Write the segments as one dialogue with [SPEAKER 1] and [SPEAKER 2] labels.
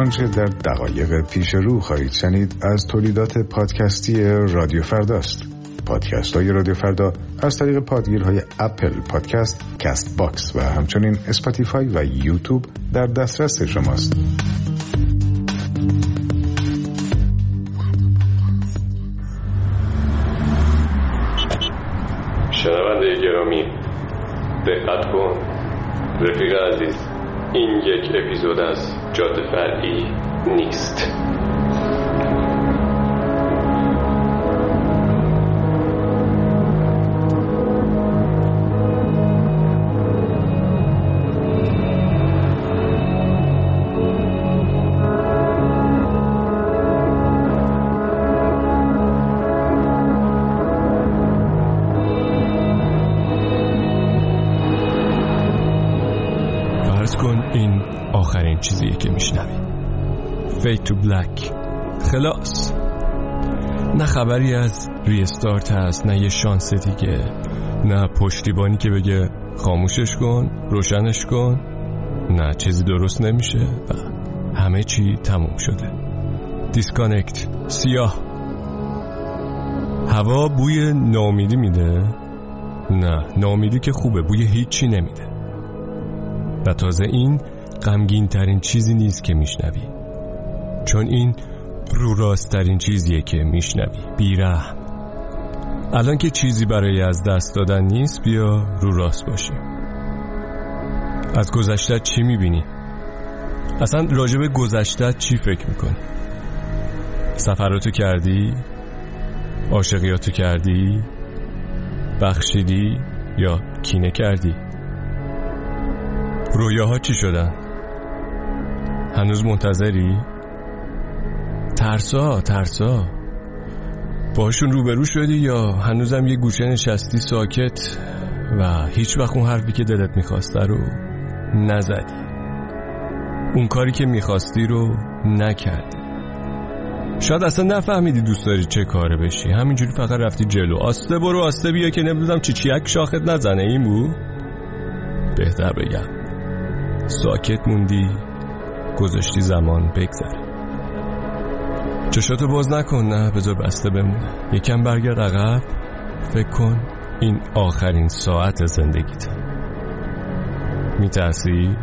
[SPEAKER 1] آنچه در دقایق پیش رو خواهید شنید از تولیدات پادکستی رادیو فرداست. پادکست های رادیو فردا از طریق پادگیرهای اپل پادکست، کست باکس و همچنین اسپاتیفای و یوتیوب در دسترس شماست.
[SPEAKER 2] شنونده گرامی دقت کن، رفیق عزیز، این یک اپیزود از جاده فرعی نیست.
[SPEAKER 3] این آخرین چیزیه که میشنوی. Fade to Black. خلاص، نه خبری از ریستارت هست، نه یه شانس دیگه، نه پشتیبانی که بگه خاموشش کن، روشنش کن، نه چیزی درست نمیشه و همه چی تموم شده. دیسکانکت. سیاه. هوا بوی ناامیدی میده؟ نه، ناامیدی که خوبه، بوی هیچی نمیده. و تازه این غمگین ترین چیزی نیست که میشنوی، چون این رو راست ترین چیزیه که میشنوی. بیرحم. الان که چیزی برای از دست دادن نیست، بیا رو راست باشیم. از گذشته چی میبینی؟ اصلا راجع به گذشته چی فکر میکنی؟ سفراتو کردی؟ عاشقیاتو کردی؟ بخشیدی یا کینه کردی؟ رویاها چی شدن؟ هنوز منتظری؟ ترسا باشون روبرو شدی یا هنوزم یه گوشه نشستی ساکت و هیچ وقت اون حرفی که دلت میخواسته رو نزدی، اون کاری که میخواستی رو نکردی؟ شاید اصلا نفهمیدی دوست داری چه کاره بشی، همینجوری فقط رفتی جلو، آسته برو آسته بیا که نمیدونم چیک شاخت نزنه. این بود؟ بهتر بگم ساکت موندی، گذاشتی زمان بگذره. چشاتو باز نکن، نه بذار بسته بمونه. یکم برگرد عقب، فکر کن این آخرین ساعت زندگیته. میترسی؟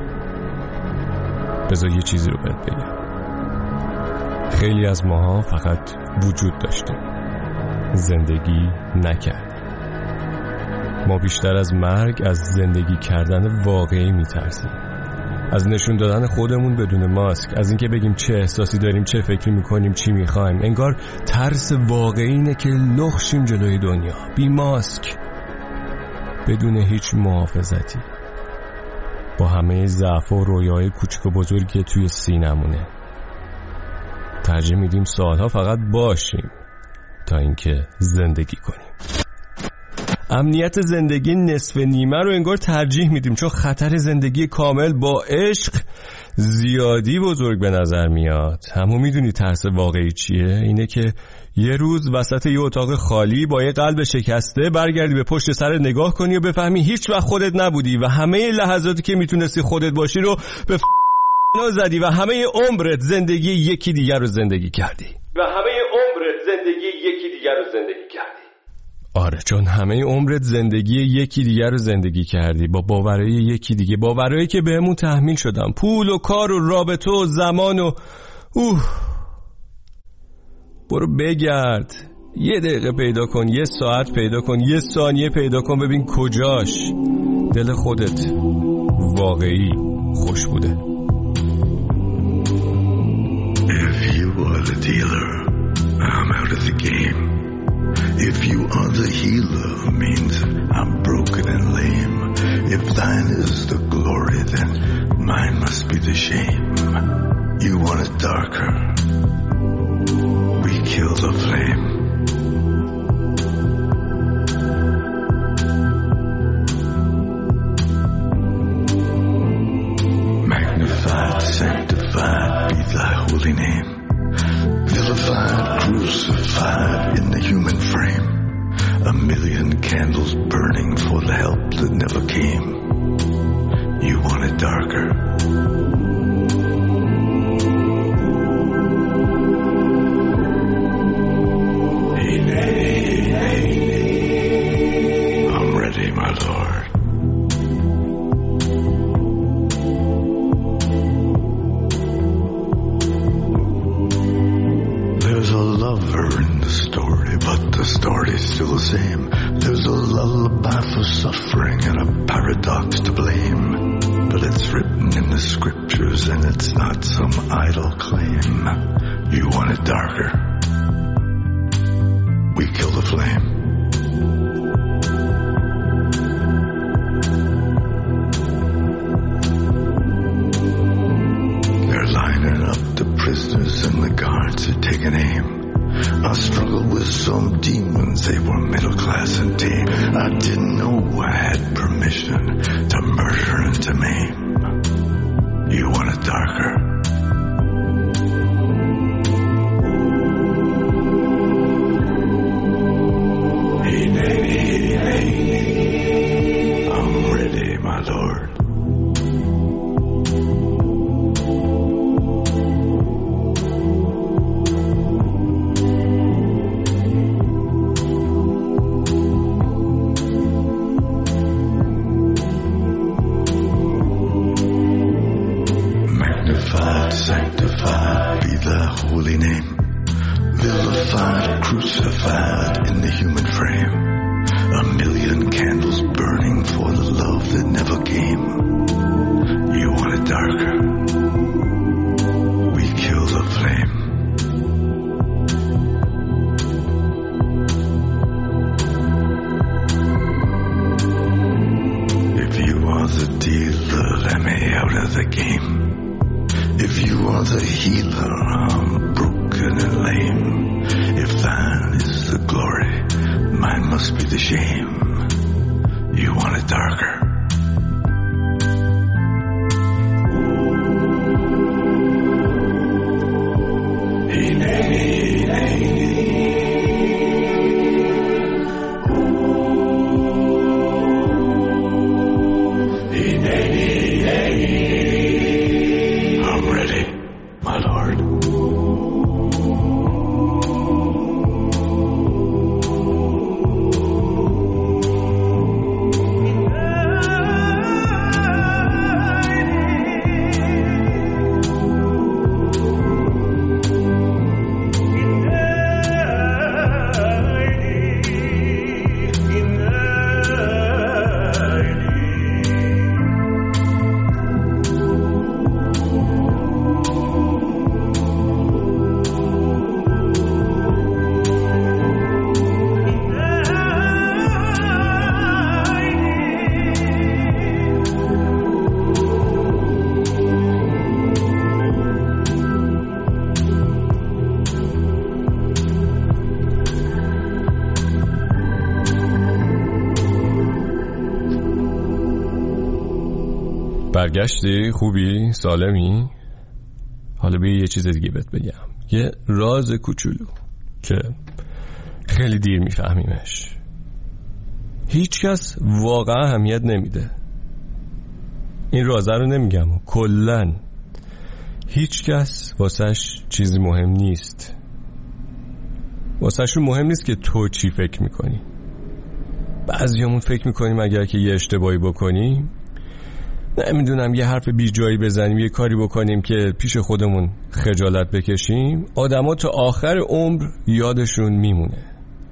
[SPEAKER 3] بذار یه چیزی رو بهت بگم. خیلی از ماها فقط وجود داشتیم، زندگی نکردیم. ما بیشتر از مرگ از زندگی کردن واقعی میترسیم، از نشون دادن خودمون بدون ماسک، از اینکه بگیم چه احساسی داریم، چه فکری میکنیم، چی میخوایم. انگار ترس واقعی اینه که لخشیم جلوی دنیا، بی ماسک، بدون هیچ محافظتی، با همه ضعف و رویای کوچک و بزرگی که توی سینمونه. ترجیح میدیم سالها فقط باشیم تا اینکه زندگی کنیم. امنیت زندگی نصف نیمه رو انگار ترجیح میدیم، چون خطر زندگی کامل با عشق زیادی بزرگ به نظر میاد. همون میدونی ترس واقعی چیه؟ اینه که یه روز وسط یه اتاق خالی با یه قلب شکسته برگردی به پشت سر نگاه کنی و بفهمی هیچ وقت خودت نبودی و همه لحظاتی که میتونستی خودت باشی رو به زدی و همه عمرت زندگی یکی دیگر رو زندگی کردی. آره، چون همه عمرت زندگی یکی دیگر رو زندگی کردی، با باورهای یکی دیگه، باورهایی که بهمون تحمیل شدن، پول و کار و رابطه و زمان و برو بگرد، یه دقیقه پیدا کن، یه ساعت پیدا کن، یه ثانیه پیدا کن، ببین کجاش دل خودت واقعی خوش بوده.
[SPEAKER 4] If you are the dealer, I'm out of the game. If you are the healer, means I'm broken and lame. If thine is the glory, then mine must be the shame. You want it darker, we kill the flame. Magnified, sanctified be thy holy name. Vilified, crucified in the human frame. A million candles burning for the help that never came. You want it darker. lover in the story, but the story's still the same. There's a lullaby for suffering and a paradox to blame. But it's written in the scriptures and it's not some idle claim. You want it darker? We kill the flame. They're lining up the prisoners and the guards are taking aim. I struggled with some demons, they were middle class and tame. I didn't know I had permission to murder and to maim. You want it darker? I'm ready, my lord. Sanctified be thy holy name. Vilified, crucified in the human frame. A million candles burning for the love that never came. You want it darker? We kill the flame. If you are the dealer, let me out of the game. If you are the healer, I'm broken and lame. If thine is the glory, mine must be the shame. You want it darker?
[SPEAKER 3] برگشتی؟ خوبی؟ سالمی؟ حالا بیا یه چیز دیگه بهت بگم. یه راز کوچولو که خیلی دیر میفهمیمش. هیچ کس واقعا اهمیت نمیده. این رازه رو نمیگم، کلن هیچ کس واسش چیزی مهم نیست. واسهشون مهم نیست که تو چی فکر میکنی. بعضیامون فکر میکنیم اگر که یه اشتباهی بکنیم، نمیدونم یه حرف بی جایی بزنیم، یه کاری بکنیم که پیش خودمون خجالت بکشیم، آدما تا آخر عمر یادشون میمونه.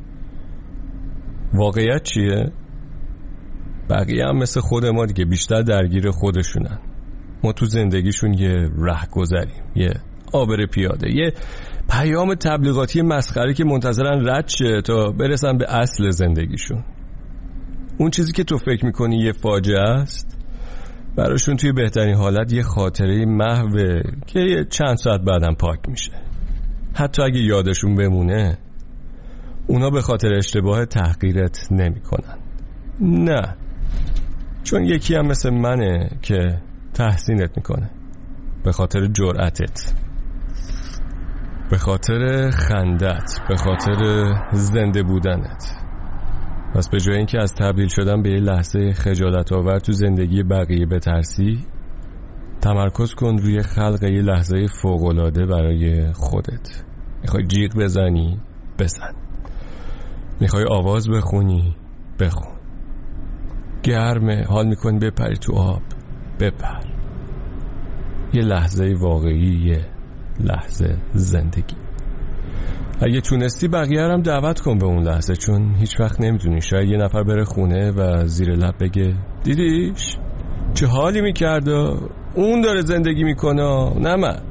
[SPEAKER 3] واقعیت چیه؟ بقیه هم مثل خود ما دیگه، بیشتر درگیر خودشونن. ما تو زندگیشون یه رهگذریم، یه عابر پیاده، یه پیام تبلیغاتی مسخره که منتظرن رد شه تا برسن به اصل زندگیشون. اون چیزی که تو فکر میکنی یه فاجعه است، براشون توی بهترین حالت یه خاطره محوه که یه چند ساعت بعدم پاک میشه. حتی اگه یادشون بمونه، اونا به خاطر اشتباه تحقیرت نمیکنن. نه، چون یکی هم مثل منه که تحسینت میکنه، به خاطر جرأتت، به خاطر خندت، به خاطر زنده بودنت. پس به جای اینکه از تبدیل شدن به یه لحظه خجالت آور تو زندگی بقیه بترسی، تمرکز کن روی خلق یه لحظه فوق‌العاده برای خودت. میخوای جیغ بزنی؟ بزن. میخوای آواز بخونی؟ بخون. گرمه، حال میکنی بپری تو آب؟ بپر. یه لحظه واقعی، یه لحظه زندگی. اگه تونستی بقیه هم دعوت کن به اون لحظه، چون هیچ وقت نمیدونی، شاید یه نفر بره خونه و زیر لب بگه دیدیش چه حالی میکرده، اون داره زندگی میکنه نه من.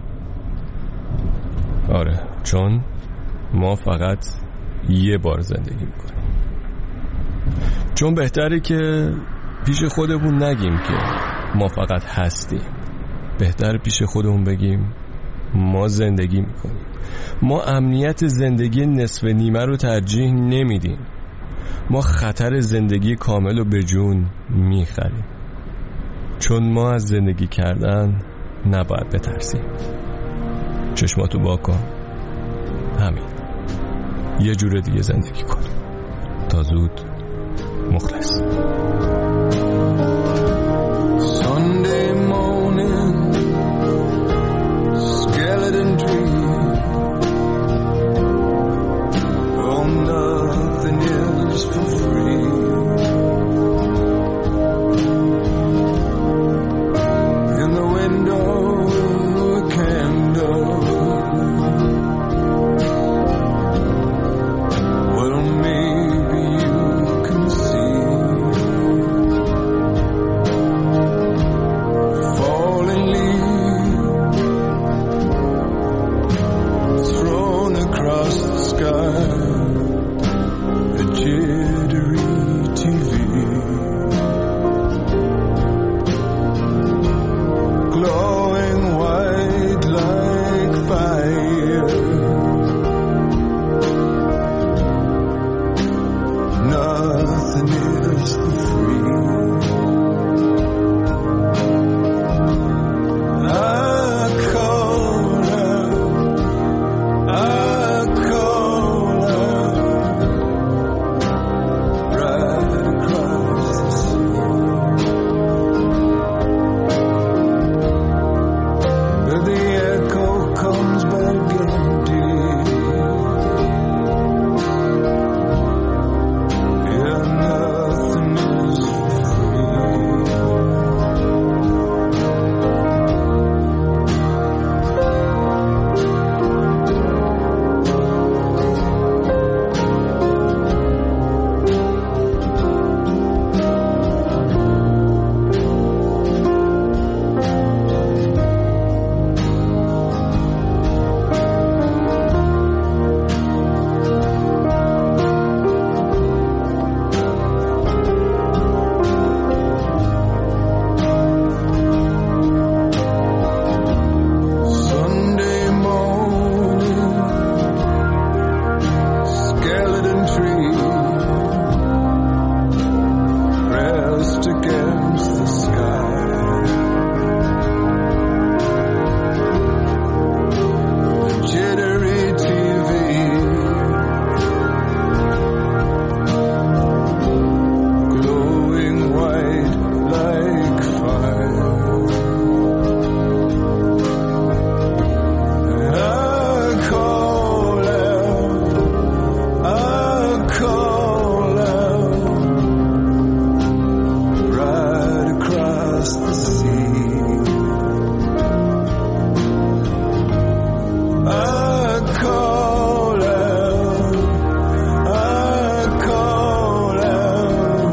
[SPEAKER 3] آره، چون ما فقط یه بار زندگی میکنیم. چون بهتره که پیش خودمون نگیم که ما فقط هستیم، بهتره پیش خودمون بگیم ما زندگی میکنیم. ما امنیت زندگی نصف نیمه رو ترجیح نمیدیم، ما خطر زندگی کامل رو به جون میخریم. چون ما از زندگی کردن نباید بترسیم. چشماتو واکن، همین، یه جور دیگه زندگی کن. تا زود، مخلص.
[SPEAKER 4] Sunday morning, skeleton tree. Oh, nothing is for free. In the window, a candle. Well, maybe you can see. Falling leaves thrown across the sky. A jittery TV, glowing white like fire. Nothing is for free. I call out right across the sea. But the echo comes back empty. Yeah, nothing is free. Sunday morning, skeleton tree, pressed against the sky. Jittery TV, glowing white like fire. I call out right across the sea. I call out,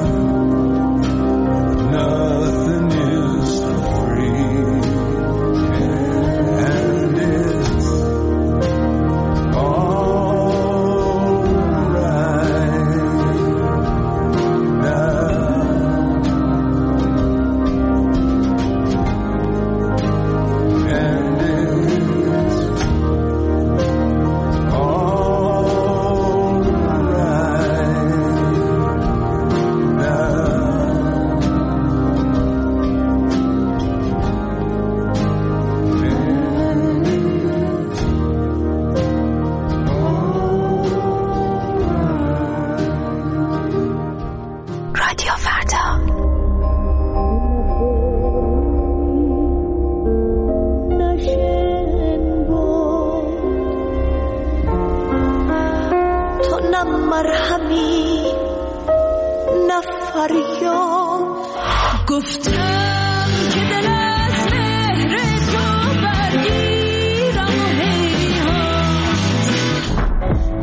[SPEAKER 4] nothing is free, and it's all right now. And it's all
[SPEAKER 5] رادیو فردا. تو نه مرهمی نه فریاد، گفتم که دل از مهر تو برگیرم و هیهات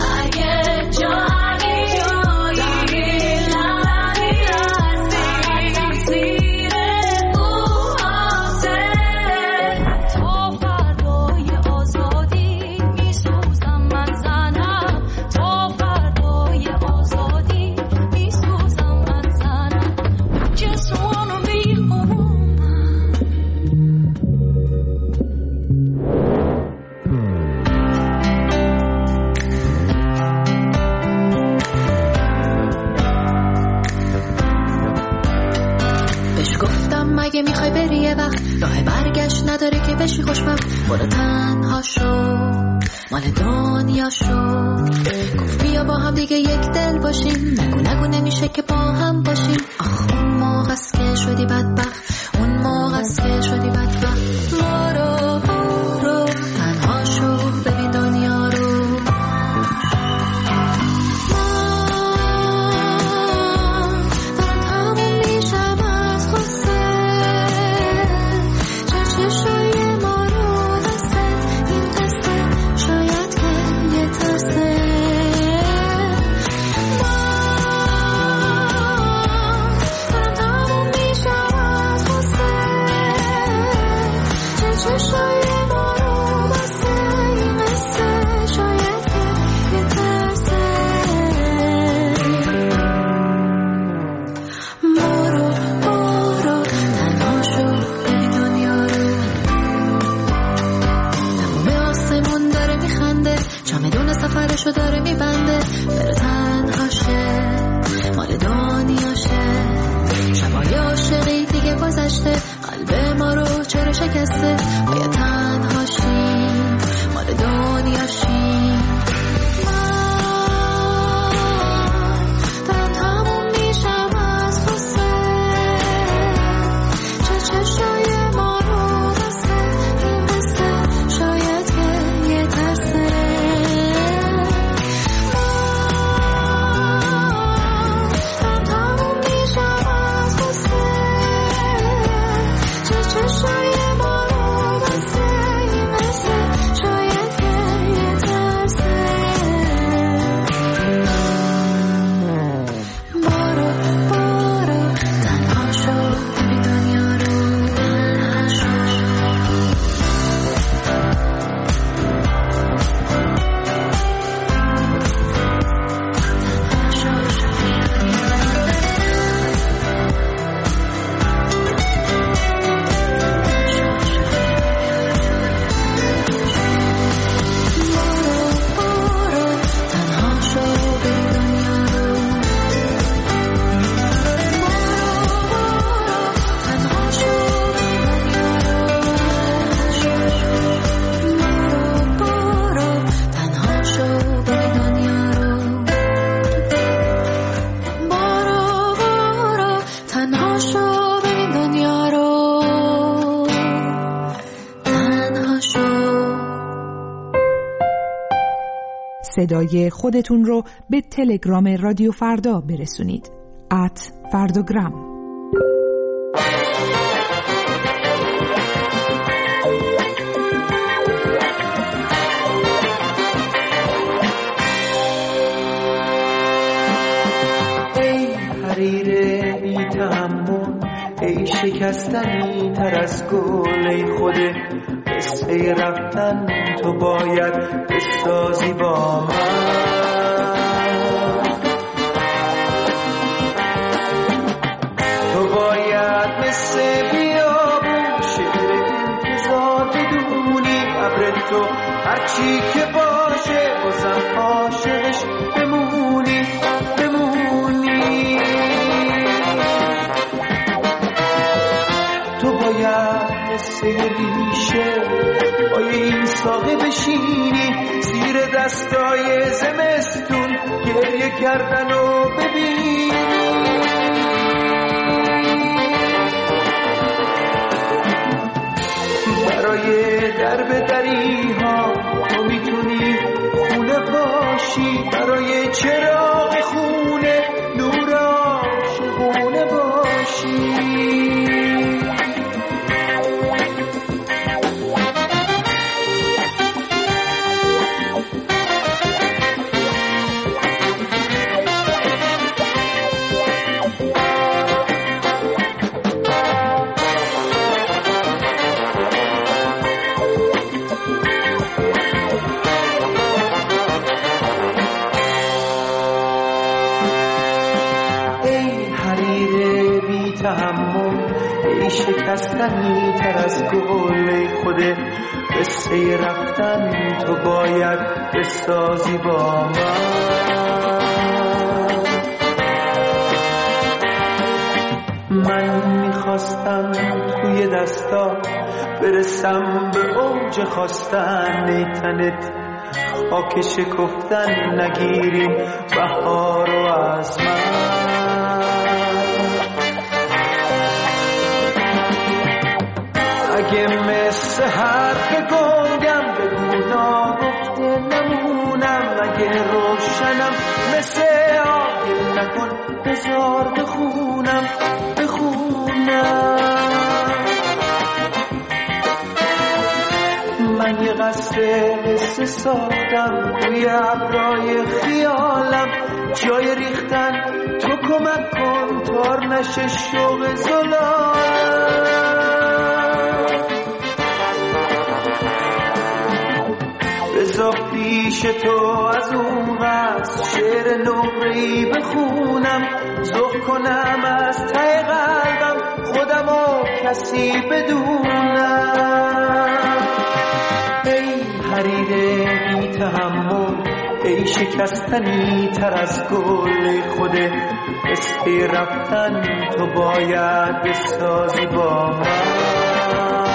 [SPEAKER 6] میخوای بری یه وقت راه برگشت نداره که بشی خوشبخت برو تنها شو مال دنیا شو گفت بیا با هم دیگه یک دل باشیم نگو نمیشه که با هم باشیم آخ اون موقع است که شدی بدبخت اون موقع است که شدی بدبخت برو تنها شو ببین دنیا رو سفرشو داره میبنده بره تنها شه مال دنیا شه شبای عاشقی دیگه گذشته قلب ما رو چرا شکسته باید تنها شیم مال دنیا شیم دارم تموم میشم از غصه چشای ما رو بسته این قصه شاید که یه ترسه
[SPEAKER 7] صدای خودتون رو به تلگرام رادیو فردا برسونید @فرداگرام.
[SPEAKER 8] ای حریر بی تحمل ای شکستنی تر از گل ای خود قصه رفتن تو باید بسازی با من تو باید مثل بیابون شعر انتظار بدونی ابر تو هرچی که باشه بازم عاشقش بمونی تو باید مثل ریشه پای این ساقه بشینی زیر دستای زمستون گریه کردن و ببینی برای درب دری ها تو میتونی خونه باشی برای چراغ خونه نور عاشقونه باشی ای شکستنی تر از گل خود قصه رفتن تو باید بسازی با من میخواستم توی توی دستا برسم به اوج خواستن نیتنت خاک شکفتن نگیریم بهار و از من. اگه مثل حرف گنگم بگو ناگفته نمونم، اگه روشنم مثل آگل نکن بذار بخونم من یه قصد حس ساختم توی ابرای خیالم، جای ریختن تو کمک کن تار نشه شوق زلالم. بذار پیش تو از اون قصد شعر نقره‌ای بخونم، ذوق کنم از ته قلبم خودم و کسی بدونم. ای حریر بی تحمل، ای شکستنی تر از گل خوده، استی رفتن تو باید بسازی با من.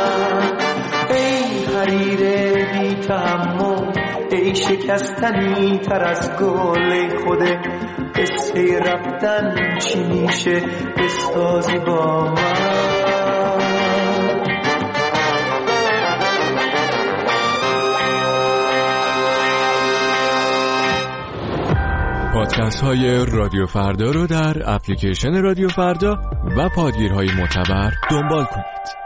[SPEAKER 8] ای حریر بی تحمل، ای شکستنی تر از گل خوده، استی رفتن چی میشه بسازی با من.
[SPEAKER 3] پادکست های رادیو فردا رو در اپلیکیشن رادیو فردا و پادگیرهای معتبر دنبال کنید.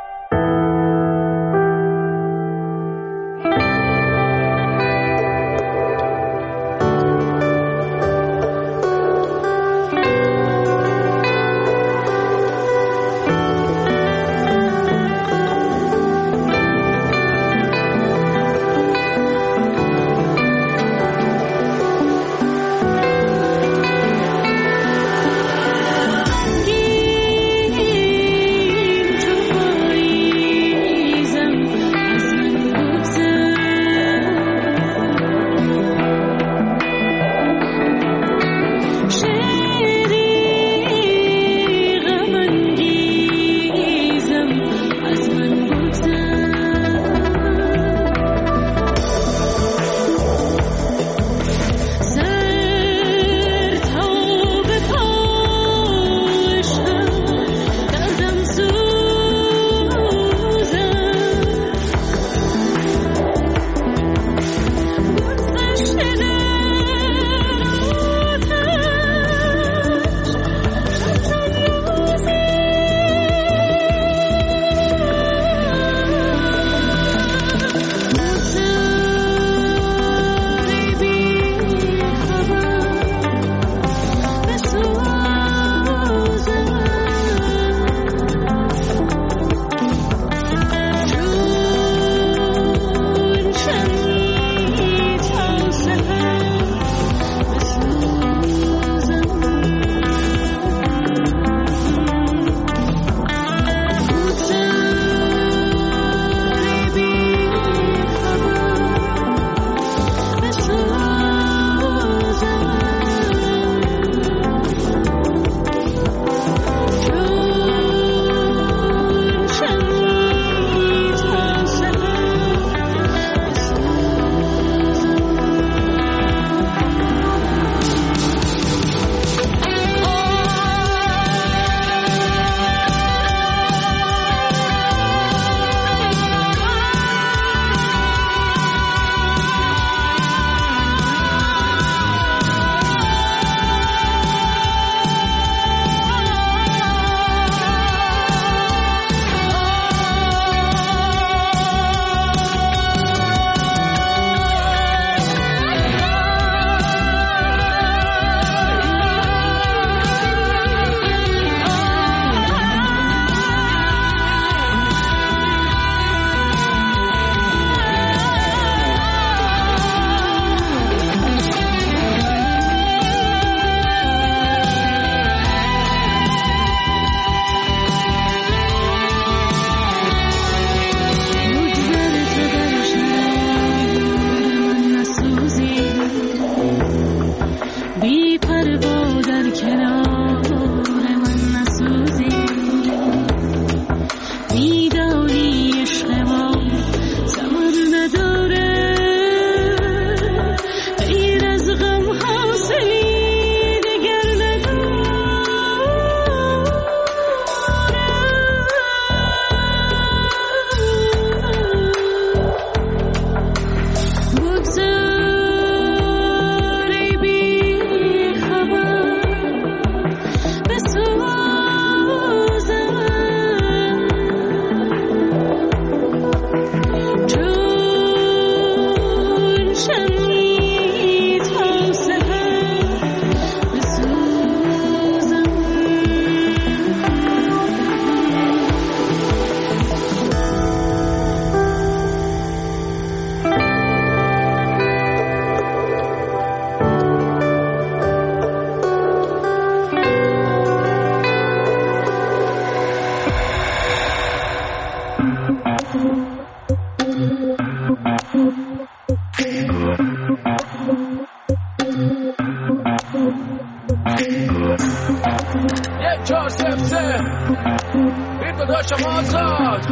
[SPEAKER 9] باشم آزاد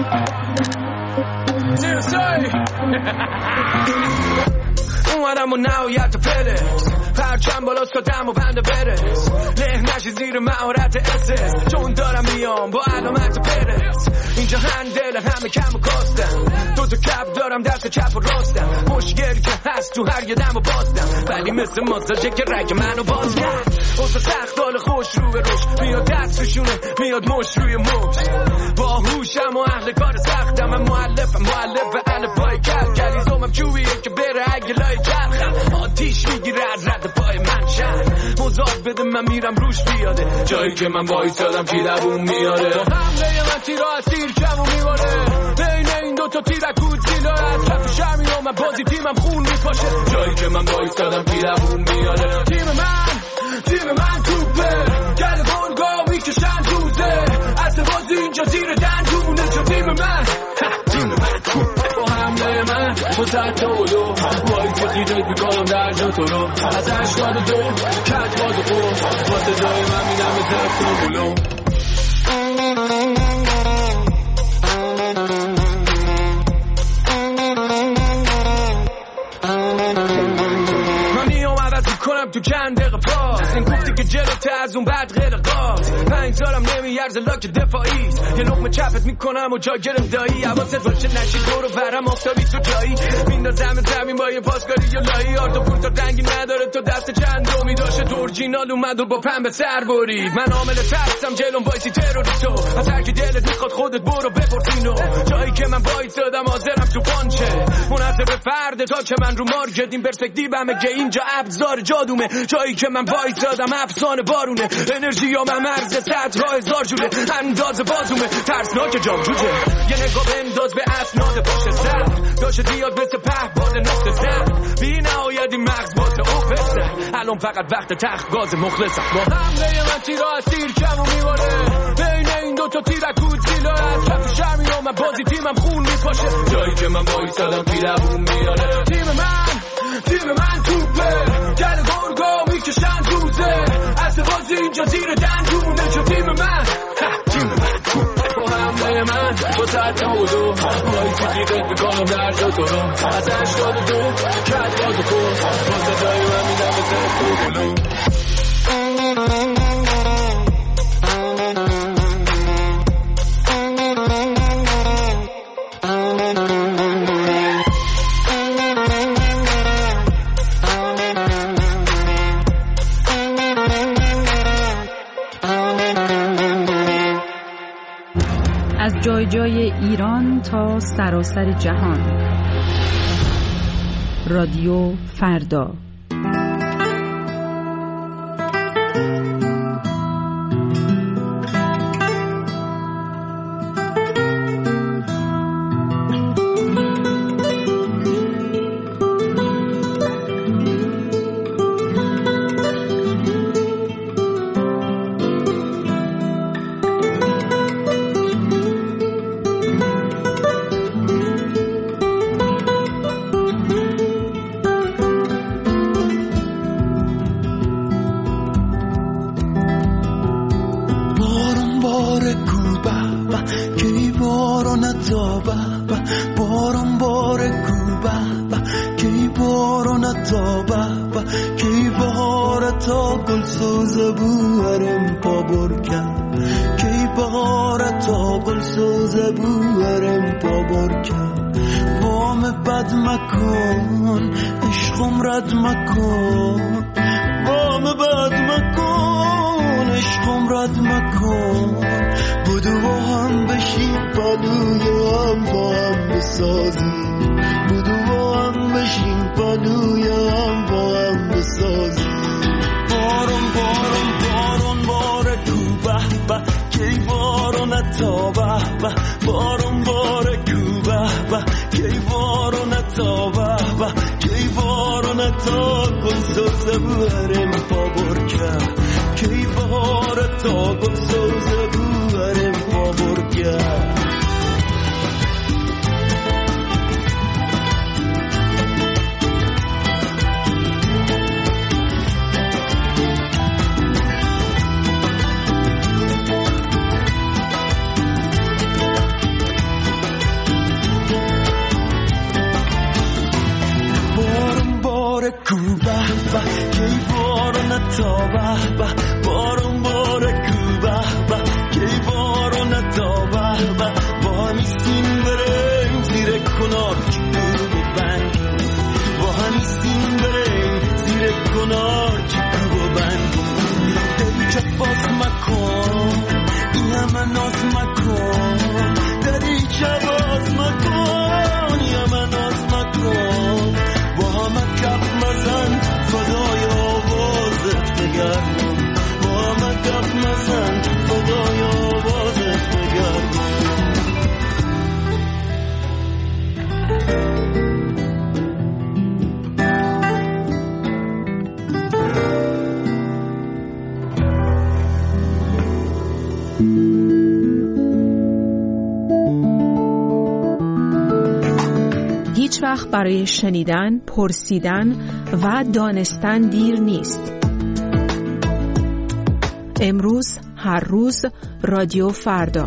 [SPEAKER 9] اومدم و نهایت فلز پرچم بالا سادم و بنده برس له نشی زیر مهارت اسس چون دارم میام با علامت پرس اینجا هندل همه کم و کاستم دو تا کپ دارم دست چپ و راستم مشکل که هست تو هر یه دم و باستم ولی مثل ماساژه که رگ منو باز کرد اوزا سخت حال خوش رو به روش میاد دست روشونه میاد مش روی مش با هوشم و اهل کار سختم من مؤلفم مؤلف الفبای کلیزومم چوبیه که بره اگه لای چرخم آتیش میگیره از رد پای من شهر مزاد بده من میرم روش بیاده جایی که من وایسادم کی دووم میاره با حمله من تیرا از تیر کمو میباره بین این دوتا تیرک گودزیلا از کف شمی و من بازی تیمم خون میپاشه جایی که من وایسادم کی دووم میاره تیم من توپه گل گرگا میکشن دوزه اصل بازی اینجا زیر دندونه چون تیم من با حمله من مزد تولو وایس دیده بکنم در جا تو رو از 82 کج باز خور واسه جای من میدم زرد تو بلو کنم تو چند دقیقه پاس این گفتی که جلوته از اون بعد غیر قاس 5 سالم نمیارزه لاک دفاعیست یه لقمه چپت میکنم و جا گرم دایی حواست باشه نشی دور و برم آفتابی تو جایی میندازم زمین با یه پاسکاری یا لایی آرد و پورتا رنگی نداره تو دست چند دومی داشته تو اورجینال اومد و با پنبه سر برید من عامل ترسم جلوم وایسی تروریستو از هر کی دلت میخواد خودت برو بپرس اینو جایی که من وایسادم حاضرم تو پانچه منحصر به فرد تا که من رو مارکت این پرسپکتیومه که اینجا ابزار جادومه جایی که من وایسادم افسانه بارونه انرژی یا من مرز 100,000 جوره انداز بازومه ترسناک جامجوجه یه نگاه بنداز به اسناد پشت سر داشت دیاد مثل پهباد نقطه زن بی نهایتی مغز باز اوپسه الان فقط وقت تخت گاز مخلصم با حمله من تیرا از تیر کمو میباره بین این دوتا تیرک گودزیلا از کف شمی و من بازی تیمم خون میپاشه جایی که من وایسادم کی دووم میاره تیم من توپه گل گرگا میکشن دوزه اصل بازی اینجا زیر دندونه چون تیم من با حمله من با سر تولو وایسی دیگه بکنم در جا تو رو از 82 کج باز خور واسه جای من میدم زرد تو بلو
[SPEAKER 10] از جای جای ایران تا سراسر جهان رادیو فردا
[SPEAKER 11] بارون تا به به بارون باره کو به به کی بارون تا به به با همیستیم بریم زیر کنار چکو بند با همیستیم بریم زیر کنار چکو بند دری چه باز مکن این همه ناز مکن دری چه باز مکن این همه ناز مکن با همه کف مزن فدای آوازت بگردم با همه کف مزن فدای آوازت بگردم
[SPEAKER 7] هیچ وقت برای شنیدن، پرسیدن و دانستن دیر نیست. امروز، هر روز، رادیو فردا.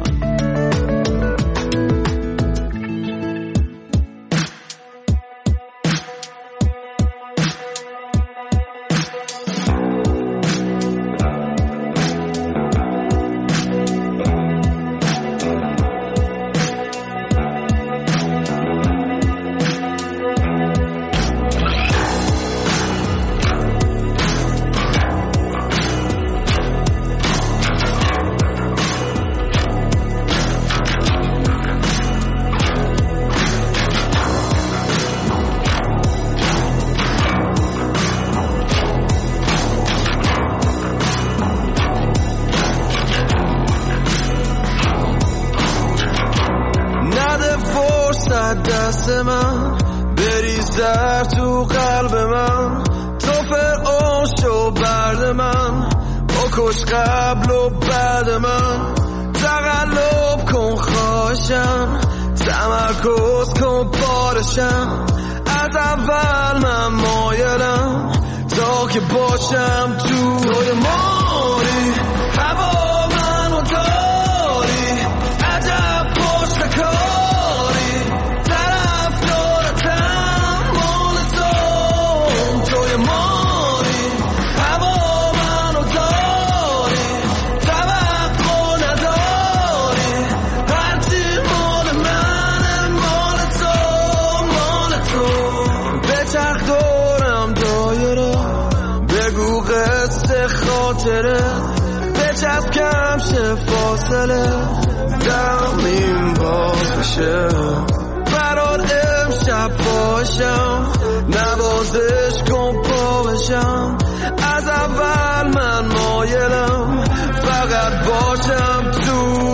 [SPEAKER 8] دست من بریز در تو قلب من تو فرعون شو برد من بکش قبل و بعد من تقلب کن خواهشم تمرکز کن بارشم از اول من مایلم تا که باشم توی ماری هوا منو داری عجب پشت کاری طرف دارتم مال توی ماری هوا منو داری توقع نداری هرچی مال منه مال تو به چرخ دورم دایره بگو قصه خاطره بچسب کم شه فاصله دم این باز بشه برات امشب باشم نوازش کن پا بشم از اول من مایلم فقط باشم تو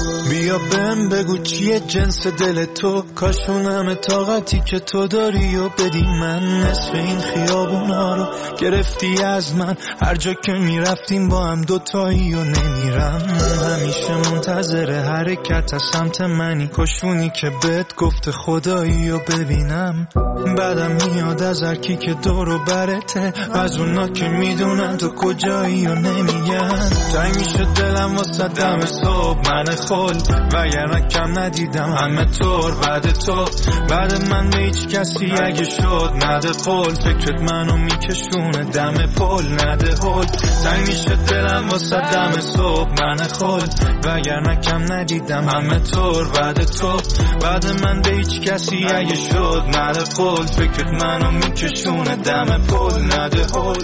[SPEAKER 8] بیا بهم بگو چیه جنس دل تو، کاشونم طاقتی که تو داری و بدی من. نصف این خیابونا رو گرفتی از من، هر جا که میرفتیم با هم دوتایی و نمیرم. همیشه منتظر حرکت از سمت منی، کاشونی که بهت گفت خدایی و ببینم. بعدم میاد از هر کی که دور و برته، از اونا که میدونن تو کجایی و نمیگن. تنگ میشه دلم واسه دم صبح من خل، وگرنه کم ندیدم همه طور بعد تو. بعد من به هیچ کسی اگه شد نده قول، فکرت منو میکشونه دم پل نده هل. تنگ میشه دلم واسه دم صبح من خل، وگرنه کم ندیدم همه طور بعد تو. بعد من به هیچ کسی اگه شد نده قول، فکرت منو میکشونه دم پل نده هل.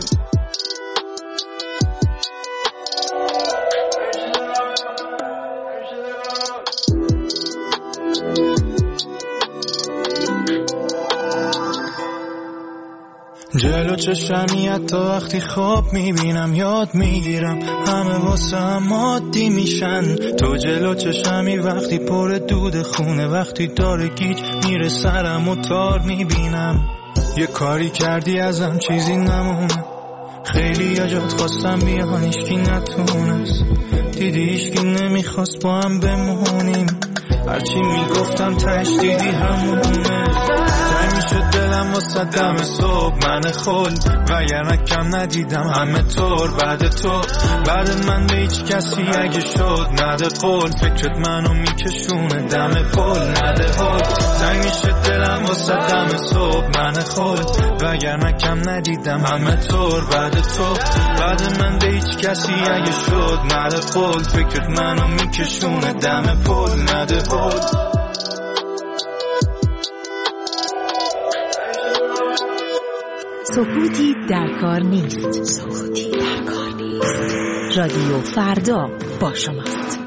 [SPEAKER 8] جلو چشمی حتی وقتی خواب میبینم یاد میگیرم، همه واسه هم عادی میشن. تو جلو چشمی وقتی پر دود خونه، وقتی داره گیج میره سرم و تار میبینم. یه کاری کردی ازم چیزی نمونه، خیلی یا جات خواستم بیان ایشکی نتونست، دیدی ایشکی نمیخواست با هم بمونیم. هرچی میگفتم تش دیدی همونه. تنگ میشه دلم واسه دم صبح من خل، وگرنه کم ندیدم همه طور بعد تو. بعد من به هیچ کسی اگه شد نده قول، فکرت منو میکشونه دم پل نده هل. تنگ میشه دلم واسه دم صبح من خل، وگرنه کم ندیدم همه طور بعد تو. بعد من به هیچ کسی اگه شد نده قول، فکرت منو میکشونه دم پل نده هل.
[SPEAKER 7] سکوتی در کار نیست. سکوتی در کار نیست. رادیو فردا با شماست.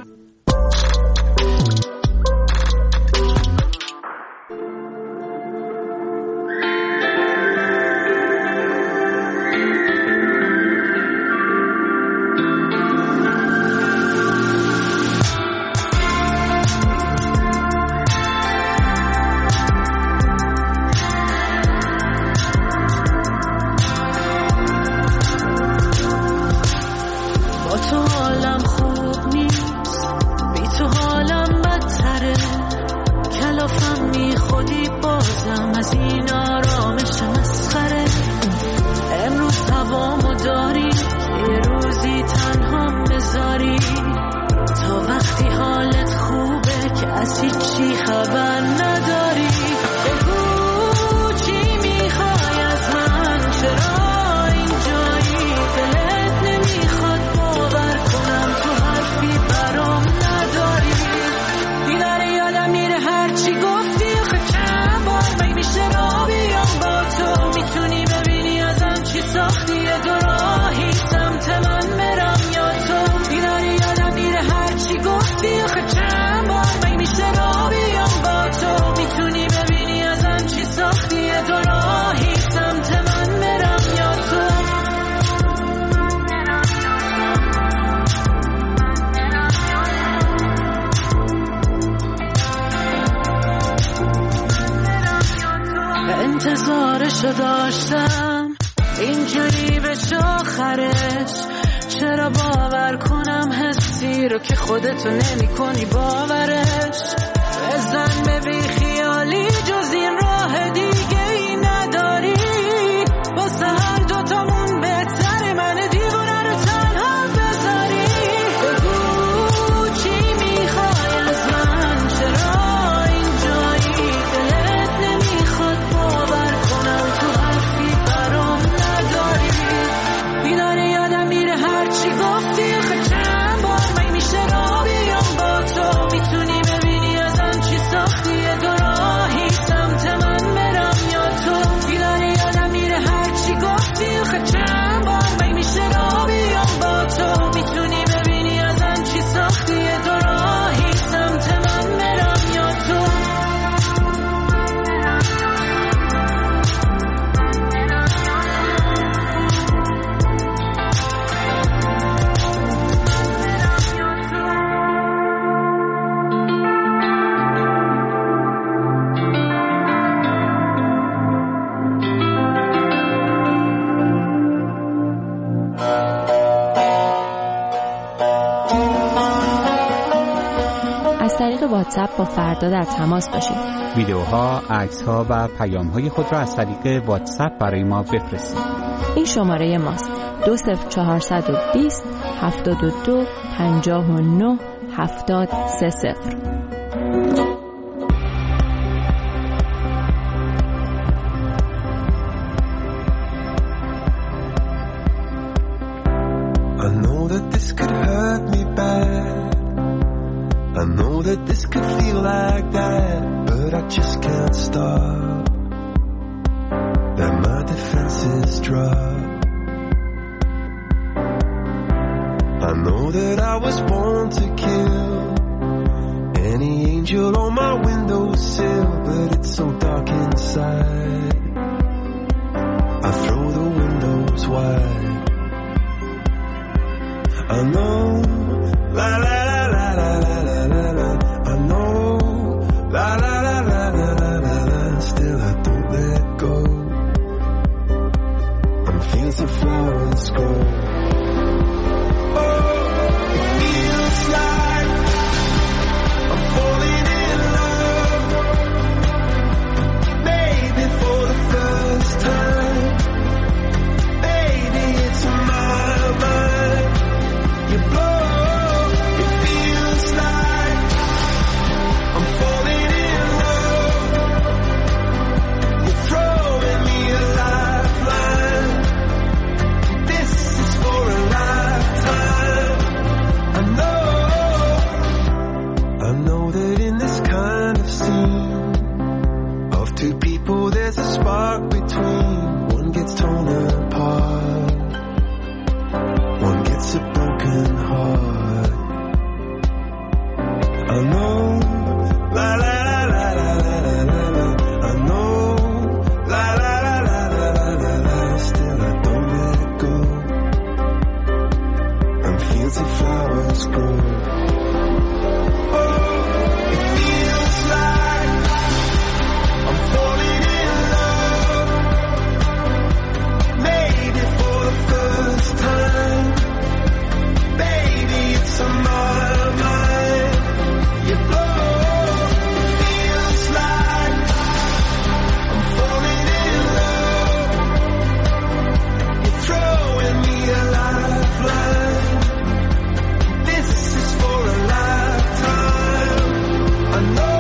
[SPEAKER 12] انتظارشو داشتم اینجوری به آخرش، چرا باور کنم حسی رو که خودتو نمی کنی باورش. بزن به بی خیالی جز این راه دیگه ای نداری، واسه هر دوتامون بهتره من دیوونه رو تنها بذاری. بگو چی میخوای از من، چرا اینجایی دلت نمیخواد باور کنم تو حرفی برام نداری. بیداره یادم میره هرچی گفتی، آخه چند بار من میشه را بیام با تو،
[SPEAKER 13] از طریق واتساپ با فردا در تماس باشید.
[SPEAKER 14] ویدیوها، عکس‌ها و پیام‌های خود را از طریق واتساپ برای ما بفرستید.
[SPEAKER 13] این شماره ماست: 20420 72 59 7030.
[SPEAKER 11] I know that this could hurt me bad. I know that this could feel like that, but I just can't stop. That my defenses drop. I know that I was born to kill any angel on my windowsill, but it's so dark inside. I throw the windows wide. I know, la la la la la la la la. I know, la la la la la la la la. Still I don't let go. I'm feeling some flowers grow. Oh, it feels like I'm falling in love. Maybe for the first time. Maybe it's in my mind. You blow, it feels like I'm falling in love. You're throwing me a lifeline. This is for a lifetime. I know that in this kind of scene of two people there's a spark between. One gets torn apart, one gets a broken heart. I know, la la la la la la la la. I know, la la la la la la la. Still I don't let go. I'm feeling some flowers grow. Oh, it feels like I'm falling in love. Maybe for the first time. Baby, it's on my mind. You blow, feels like I'm falling in love. You're throwing me a lifeline. This is for a lifetime. I know.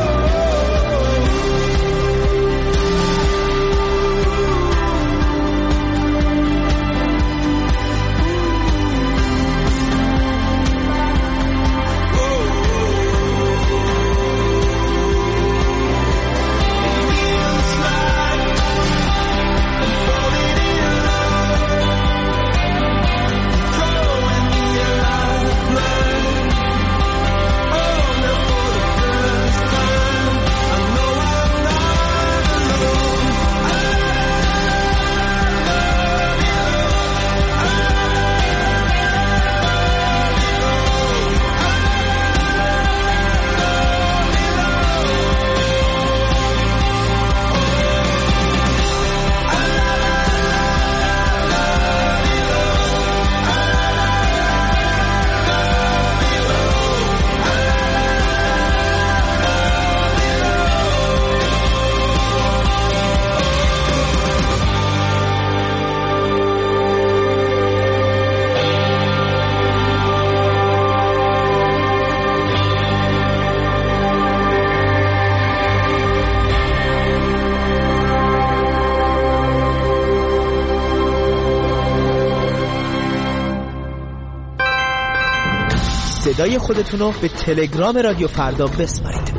[SPEAKER 15] صدای خودتون رو به تلگرام رادیو فردا بسپارید.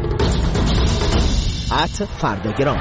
[SPEAKER 15] @فرداگرام.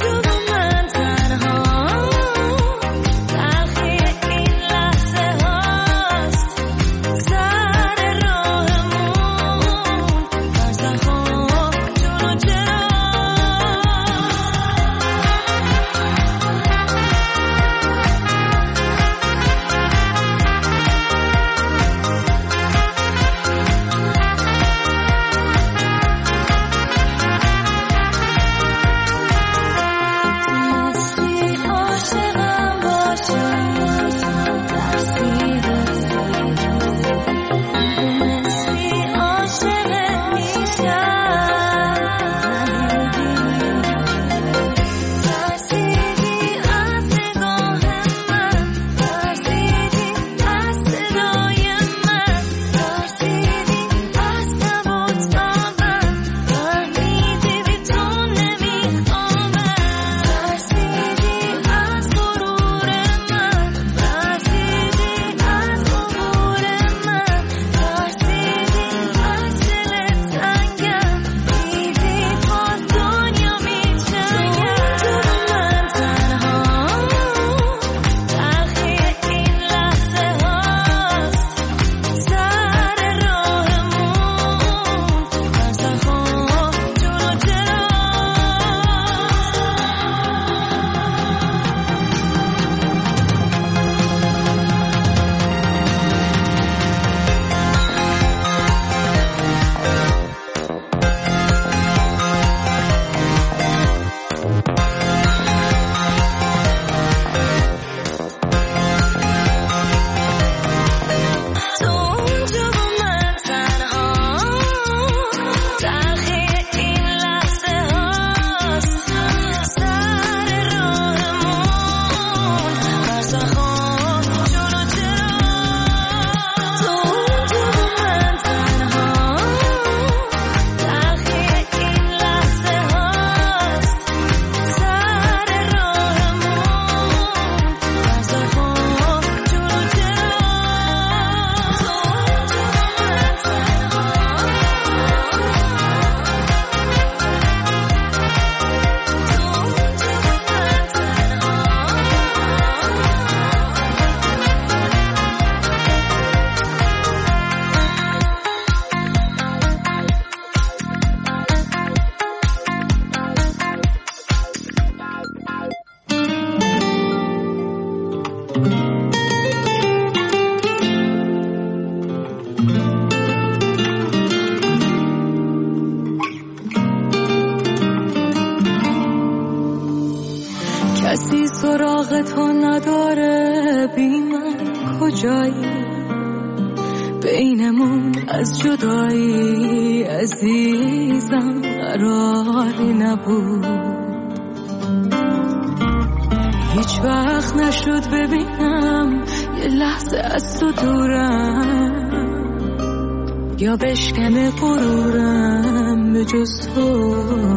[SPEAKER 5] تلخی این لحظه ها
[SPEAKER 12] کسی سراغ تو نداره، بی من کجایی؟ بینمون از جدایی عزیزم قراری نبود. هیچ وقت نشد ببینم یه لحظه از تو دورم، یا بشکنه غرورم، به جز تو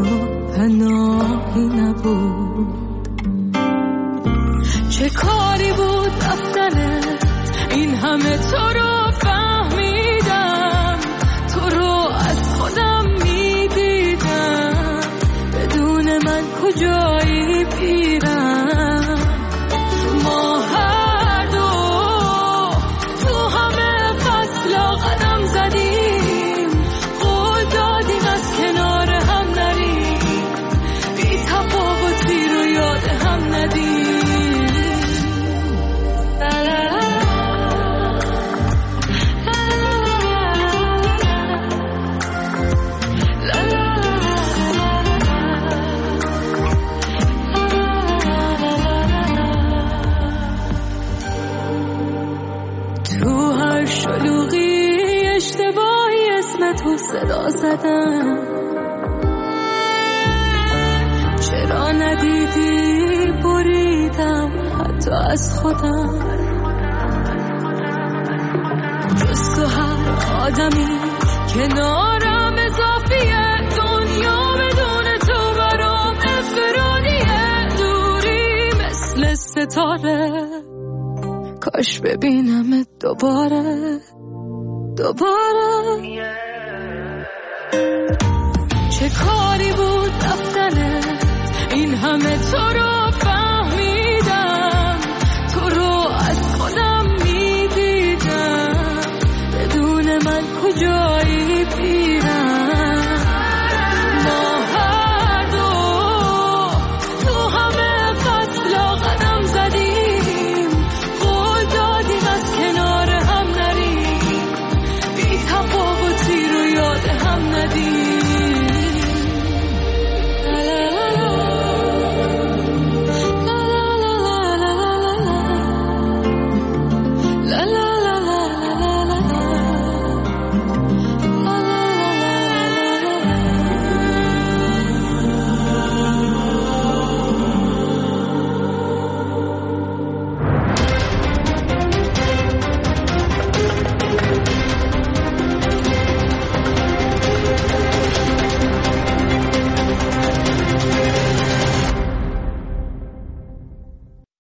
[SPEAKER 12] پناهی نبود. چه کاری بود رفتنت، این همه تو رو فهمیدم، تو رو از خودم میدیدم، بدون من کجایی پیرم. ما هر دو تو همه فصلا قدم زدیم، قول دادیم از کنار هم نریم، بی تفاوتی رو یاد هم ندیم. شلوغی اشتباهی اسم تو صدا زدم، چرا ندیدی بریدم حتی از خودم. جز تو هر آدمی کنارم اضافیه، دنیا بدون تو برام انفرادیه، دوری مثل ستاره، کاش ببینمت دوباره. چه کاری بود رفتنت، این همه تو رو